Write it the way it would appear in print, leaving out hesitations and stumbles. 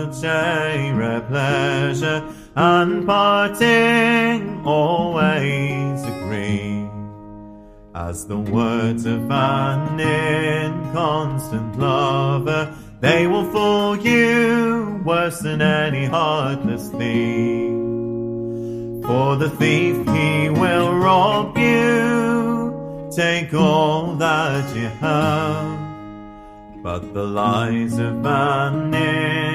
share a pleasure, and parting always agree. As the words of an inconstant lover, they will fool you worse than any heartless thief. For the thief, he will rob you, take all that you have, but the lies of an